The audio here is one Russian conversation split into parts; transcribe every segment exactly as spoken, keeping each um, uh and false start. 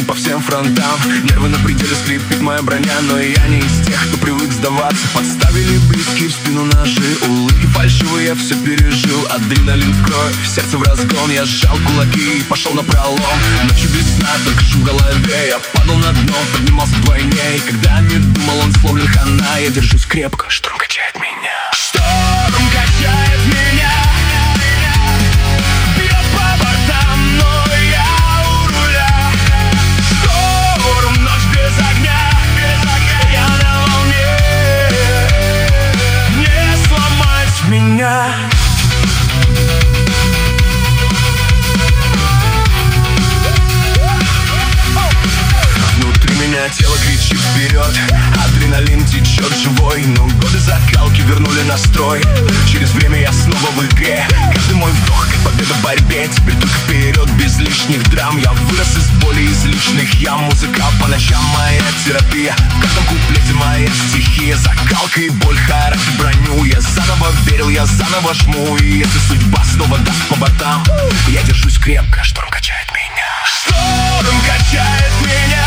по всем фронтам. Нервы на пределе, скрипит моя броня, но я не из тех, кто привык сдаваться. Подставили близкие в спину ножи, улыбки фальшивые, я все пережил. Адреналин в кровь, сердце в разгон. Я сжал кулаки и пошел на пролом. Ночью без сна, только шум в голове. Я падал на дно, поднимался вдвойне. И когда не думал, он сломлен хана. Я держусь крепко, шторм качает меня. Шторм качает меня, бьет по бортам, но я у руля. Шторм, ночь без огня, без огня. Я на волне, не сломать меня. Тело кричит вперед, адреналин течет живой. Но годы закалки вернули настрой. Через время я снова в игре. Каждый мой вдох как победа в борьбе. Теперь только вперед, без лишних драм. Я вырос из боли, из личных ям. Музыка по ночам моя терапия. В каждом куплете моя стихия. Закалка и боль, характер, броню. Я заново верил, я заново жму. И если судьба снова даст по ботам, я держусь крепко, шторм качает меня. Шторм качает меня,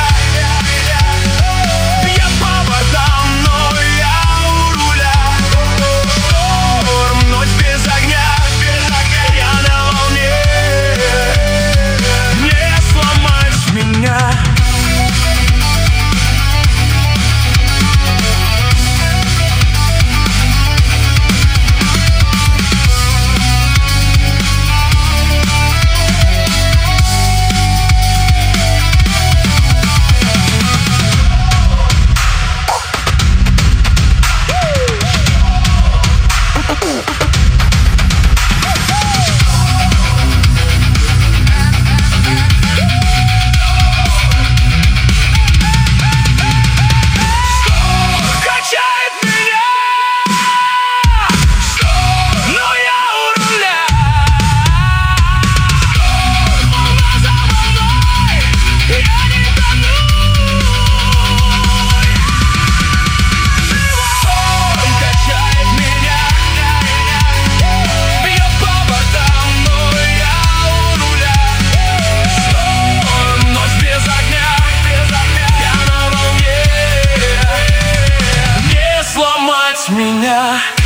меня.